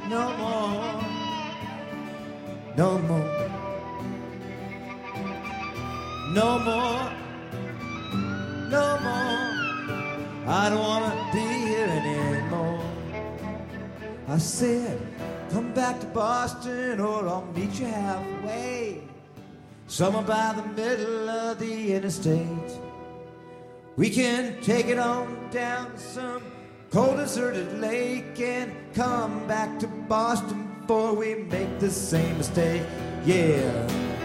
no more, no more, no more, no more. I don't wanna be here anymore. I said, come back to Boston or I'll meet you halfway, somewhere by the middle of the interstate. We can take it on down to some cold deserted lake and come back to Boston before we make the same mistake. Yeah.